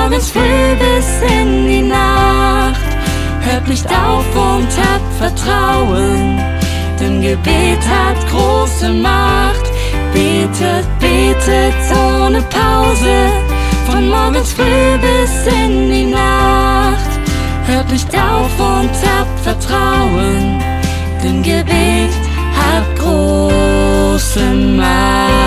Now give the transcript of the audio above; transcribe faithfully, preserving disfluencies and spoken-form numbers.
morgens früh bis in die Nacht. Hört nicht auf und habt Vertrauen, denn Gebet hat große Macht. Betet, betet ohne Pause, von morgens früh bis in die Nacht. Hört nicht auf und habt Vertrauen, denn Gebet hat große Macht.